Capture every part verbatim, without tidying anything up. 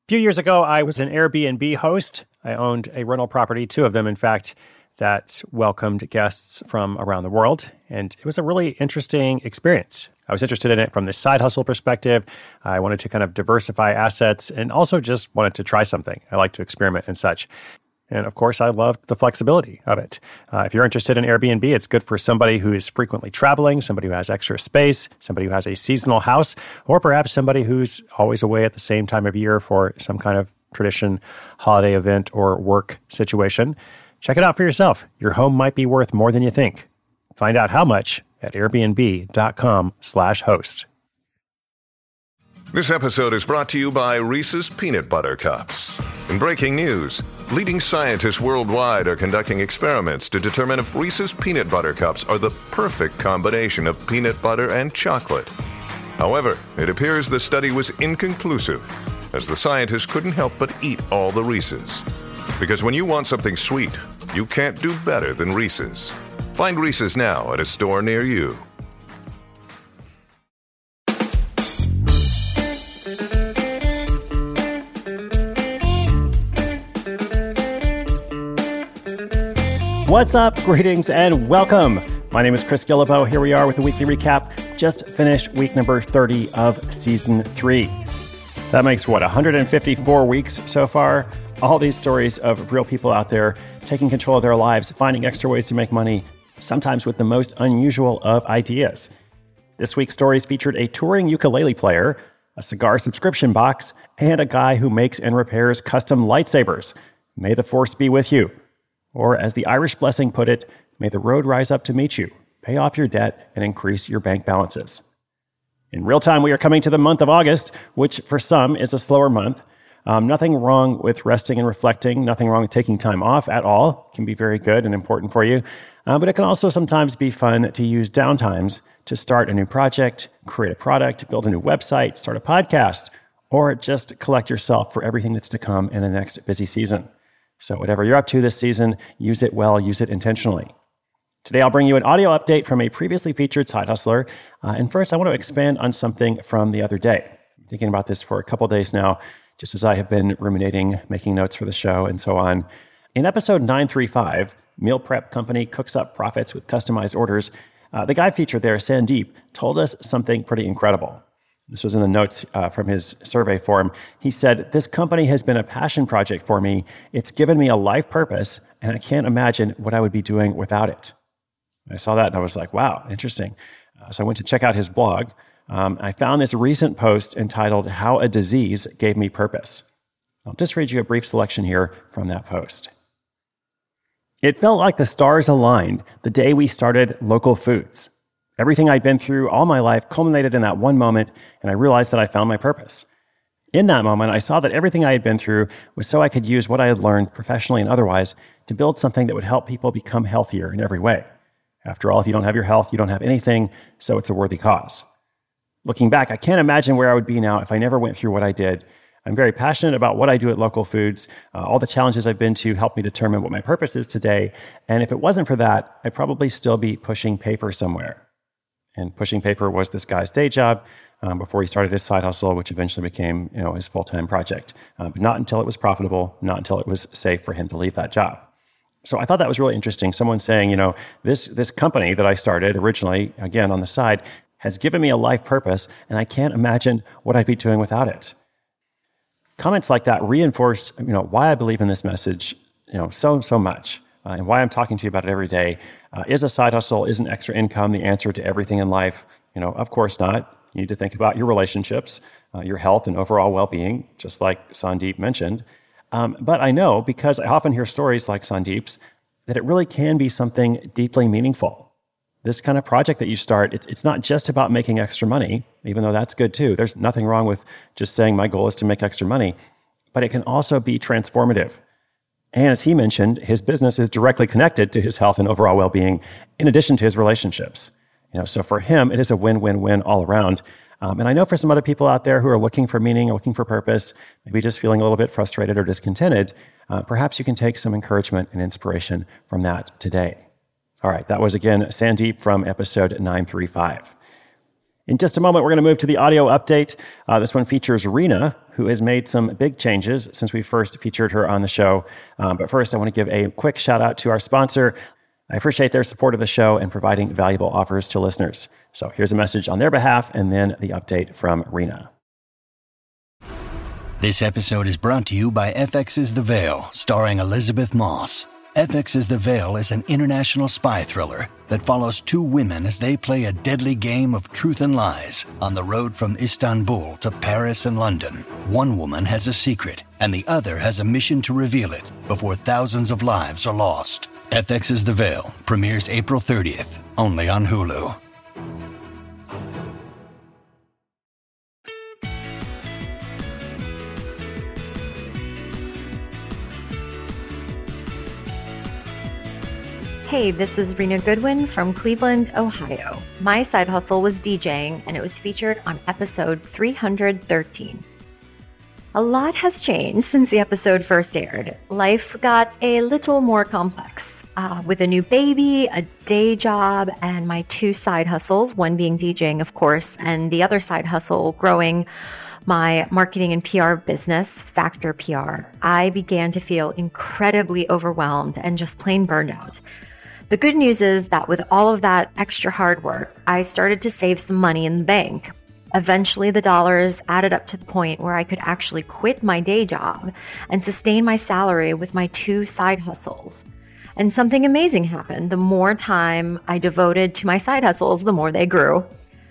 few years ago, I was an Airbnb host. I owned a rental property, two of them, in fact, that welcomed guests from around the world. And it was a really interesting experience. I was interested in it from the side hustle perspective. I wanted to kind of diversify assets and also just wanted to try something. I like to experiment and such. And of course, I loved the flexibility of it. Uh, if you're interested in Airbnb, it's good for somebody who is frequently traveling, somebody who has extra space, somebody who has a seasonal house, or perhaps somebody who's always away at the same time of year for some kind of tradition, holiday event, or work situation. Check it out for yourself. Your home might be worth more than you think. Find out how much at airbnb.com slash host. This episode is brought to you by Reese's Peanut Butter Cups. In breaking news, leading scientists worldwide are conducting experiments to determine if Reese's Peanut Butter Cups are the perfect combination of peanut butter and chocolate. However, it appears the study was inconclusive, as the scientists couldn't help but eat all the Reese's. Because when you want something sweet, you can't do better than Reese's. Find Reese's now at a store near you. What's up? Greetings and welcome. My name is Chris Guillebeau. Here we are with the weekly recap. Just finished week number thirty of season three. That makes, what, one hundred fifty-four weeks so far? All these stories of real people out there taking control of their lives, finding extra ways to make money, sometimes with the most unusual of ideas. This week's stories featured a touring ukulele player, a cigar subscription box, and a guy who makes and repairs custom lightsabers. May the force be with you. Or as the Irish blessing put it, may the road rise up to meet you, pay off your debt, and increase your bank balances. In real time, we are coming to the month of August, which for some is a slower month. Um, nothing wrong with resting and reflecting, nothing wrong with taking time off at all. It can be very good and important for you. Uh, but it can also sometimes be fun to use downtimes to start a new project, create a product, build a new website, start a podcast, or just collect yourself for everything that's to come in the next busy season. So whatever you're up to this season, use it well, use it intentionally. Today, I'll bring you an audio update from a previously featured side hustler. Uh, and first, I want to expand on something from the other day. I'm thinking about this for a couple days now, just as I have been ruminating, making notes for the show, and so on. In episode nine thirty-five, Meal Prep Company Cooks Up Profits with Customized Orders, uh, the guy featured there, Sandeep, told us something pretty incredible. This was in the notes uh, from his survey form. He said, "This company has been a passion project for me. It's given me a life purpose, and I can't imagine what I would be doing without it." I saw that and I was like, wow, interesting. Uh, so I went to check out his blog. Um, I found this recent post entitled, "How a Disease Gave Me Purpose." I'll just read you a brief selection here from that post. "It felt like the stars aligned the day we started Local Foods. Everything I'd been through all my life culminated in that one moment, and I realized that I found my purpose. In that moment, I saw that everything I had been through was so I could use what I had learned professionally and otherwise to build something that would help people become healthier in every way. After all, if you don't have your health, you don't have anything, so it's a worthy cause. Looking back, I can't imagine where I would be now if I never went through what I did. I'm very passionate about what I do at Local Foods. Uh, all the challenges I've been to help me determine what my purpose is today. And if it wasn't for that, I'd probably still be pushing paper somewhere." And pushing paper was this guy's day job um, before he started his side hustle, which eventually became, you know, his full-time project. Uh, but not until it was profitable, not until it was safe for him to leave that job. So I thought that was really interesting. Someone saying, you know, this this company that I started originally, again, on the side, has given me a life purpose, and I can't imagine what I'd be doing without it. Comments like that reinforce, you know, why I believe in this message, you know, so, so much. Uh, and why I'm talking to you about it every day. Uh, is a side hustle, is an extra income the answer to everything in life? You know, of course not. You need to think about your relationships, uh, your health and overall well-being, just like Sandeep mentioned. Um, but I know, because I often hear stories like Sandeep's, that it really can be something deeply meaningful. This kind of project that you start, it's, it's not just about making extra money, even though that's good too. There's nothing wrong with just saying my goal is to make extra money, but it can also be transformative. And as he mentioned, his business is directly connected to his health and overall well-being, in addition to his relationships. You know, so for him, it is a win-win-win all around. Um, and I know for some other people out there who are looking for meaning, looking for purpose, maybe just feeling a little bit frustrated or discontented, uh, perhaps you can take some encouragement and inspiration from that today. All right, that was again Sandeep from episode nine thirty-five. In just a moment, we're going to move to the audio update. Uh, this one features Rena, who has made some big changes since we first featured her on the show. Um, but first, I want to give a quick shout out to our sponsor. I appreciate their support of the show and providing valuable offers to listeners. So here's a message on their behalf and then the update from Rena. This episode is brought to you by F X's The Veil, starring Elizabeth Moss. F X's The Veil is an international spy thriller that follows two women as they play a deadly game of truth and lies on the road from Istanbul to Paris and London. One woman has a secret, and the other has a mission to reveal it before thousands of lives are lost. F X's The Veil premieres April thirtieth, only on Hulu. Hey, this is Rena Goodwin from Cleveland, Ohio. My side hustle was DJing, and it was featured on episode three hundred thirteen. A lot has changed since the episode first aired. Life got a little more complex. Uh, with a new baby, a day job, and my two side hustles, one being DJing, of course, and the other side hustle growing my marketing and P R business, Factor P R, I began to feel incredibly overwhelmed and just plain burned out. The good news is that with all of that extra hard work, I started to save some money in the bank. Eventually, the dollars added up to the point where I could actually quit my day job and sustain my salary with my two side hustles. And something amazing happened. The more time I devoted to my side hustles, the more they grew.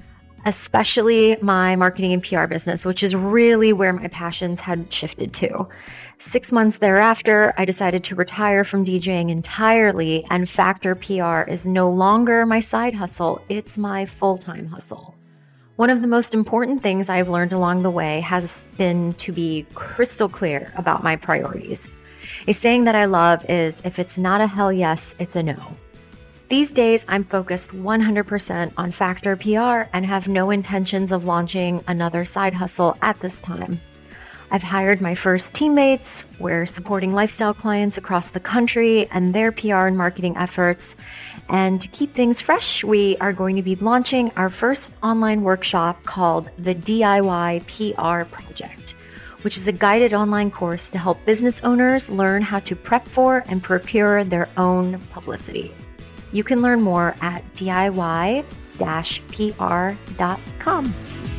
Especially my marketing and P R business, which is really where my passions had shifted to. Six months thereafter, I decided to retire from DJing entirely, and Factor P R is no longer my side hustle, it's my full-time hustle. One of the most important things I've learned along the way has been to be crystal clear about my priorities. A saying that I love is, if it's not a hell yes, it's a no. These days, I'm focused one hundred percent on Factor P R and have no intentions of launching another side hustle at this time. I've hired my first teammates. We're supporting lifestyle clients across the country and their P R and marketing efforts. And to keep things fresh, we are going to be launching our first online workshop called the D I Y P R Project, which is a guided online course to help business owners learn how to prep for and procure their own publicity. You can learn more at D I Y dash P R dot com.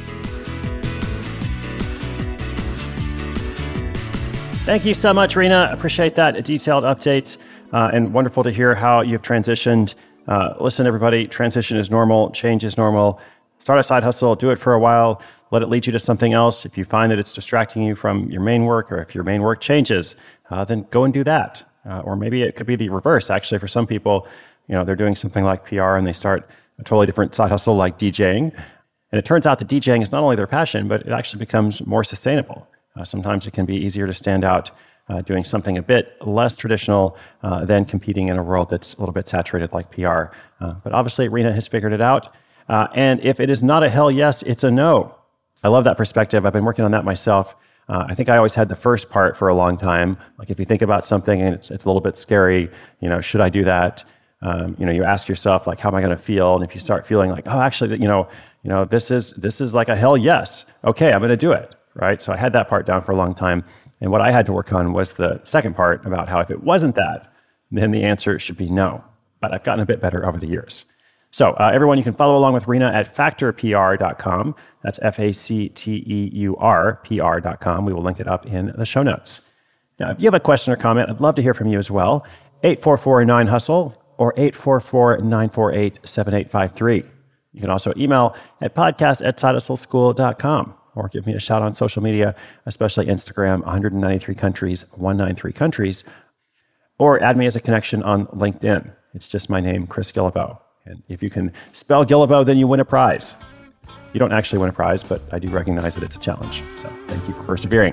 Thank you so much, Rena. Appreciate that detailed update uh, and wonderful to hear how you've transitioned. Uh, listen, everybody, transition is normal. Change is normal. Start a side hustle. Do it for a while. Let it lead you to something else. If you find that it's distracting you from your main work, or if your main work changes, uh, then go and do that. Uh, or maybe it could be the reverse. Actually, for some people, you know, they're doing something like P R and they start a totally different side hustle like DJing. And it turns out that DJing is not only their passion, but it actually becomes more sustainable. Uh, sometimes it can be easier to stand out uh, doing something a bit less traditional uh, than competing in a world that's a little bit saturated like P R. Uh, but obviously, Rena has figured it out. Uh, and if it is not a hell yes, it's a no. I love that perspective. I've been working on that myself. Uh, I think I always had the first part for a long time. Like if you think about something and it's, it's a little bit scary, you know, should I do that? Um, you know, you ask yourself, like, how am I going to feel? And if you start feeling like, oh, actually, you know, you know, this is this is like a hell yes. Okay, I'm going to do it. Right? So I had that part down for a long time. And what I had to work on was the second part about how if it wasn't that, then the answer should be no. But I've gotten a bit better over the years. So uh, everyone, you can follow along with Rena at factor P R dot com. That's F A C T E U R, P R dot com. We will link it up in the show notes. Now, if you have a question or comment, I'd love to hear from you as well. eight four four nine hustle or eight four four nine four eight seven eight five three. You can also email at podcast at side hustle school dot com. Or give me a shout on social media, especially Instagram, one hundred ninety-three countries, one hundred ninety-three countries. Or add me as a connection on LinkedIn. It's just my name, Chris Guillebeau. And if you can spell Guillebeau, then you win a prize. You don't actually win a prize, but I do recognize that it's a challenge. So thank you for persevering.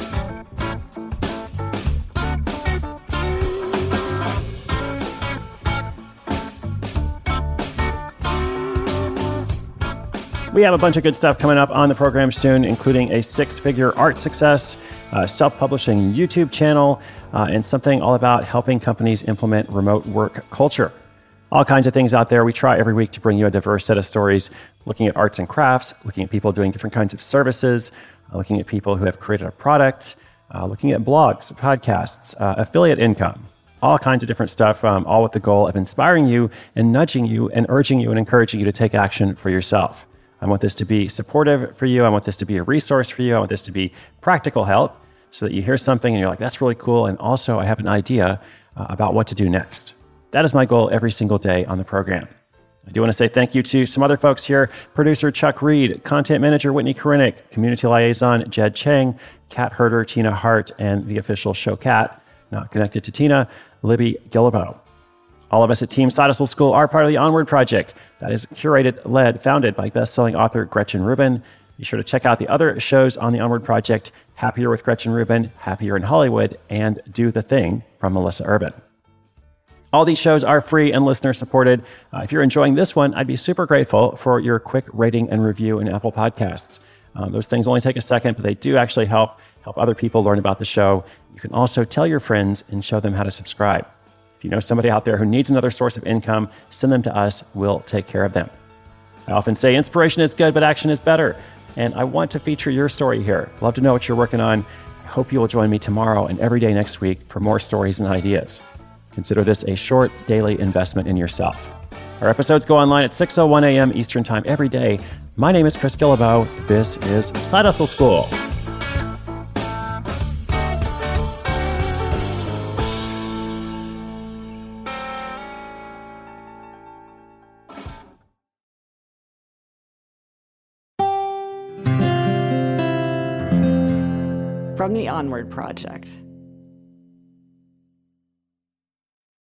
We have a bunch of good stuff coming up on the program soon, including a six-figure art success, a self-publishing YouTube channel, uh, and something all about helping companies implement remote work culture. All kinds of things out there. We try every week to bring you a diverse set of stories, looking at arts and crafts, looking at people doing different kinds of services, uh, looking at people who have created a product, uh, looking at blogs, podcasts, uh, affiliate income, all kinds of different stuff, um, all with the goal of inspiring you and nudging you and urging you and encouraging you to take action for yourself. I want this to be supportive for you. I want this to be a resource for you. I want this to be practical help so that you hear something and you're like, that's really cool. And also I have an idea uh, about what to do next. That is my goal every single day on the program. I do want to say thank you to some other folks here. Producer Chuck Reed, content manager Whitney Korinek, community liaison Jed Chang, cat herder Tina Hart, and the official show cat, not connected to Tina, Libby Guillebeau. All of us at Team Side Hustle School are part of the Onward Project. That is curated, led, founded by best-selling author Gretchen Rubin. Be sure to check out the other shows on the Onward Project, Happier with Gretchen Rubin, Happier in Hollywood, and Do the Thing from Melissa Urban. All these shows are free and listener-supported. Uh, if you're enjoying this one, I'd be super grateful for your quick rating and review in Apple Podcasts. Um, those things only take a second, but they do actually help help other people learn about the show. You can also tell your friends and show them how to subscribe. If you know somebody out there who needs another source of income, send them to us. We'll take care of them. I often say inspiration is good, but action is better. And I want to feature your story here. Love to know what you're working on. I hope you will join me tomorrow and every day next week for more stories and ideas. Consider this a short daily investment in yourself. Our episodes go online at six oh one a.m. Eastern Time every day. My name is Chris Guillebeau. This is Side Hustle School. From the Onward Project.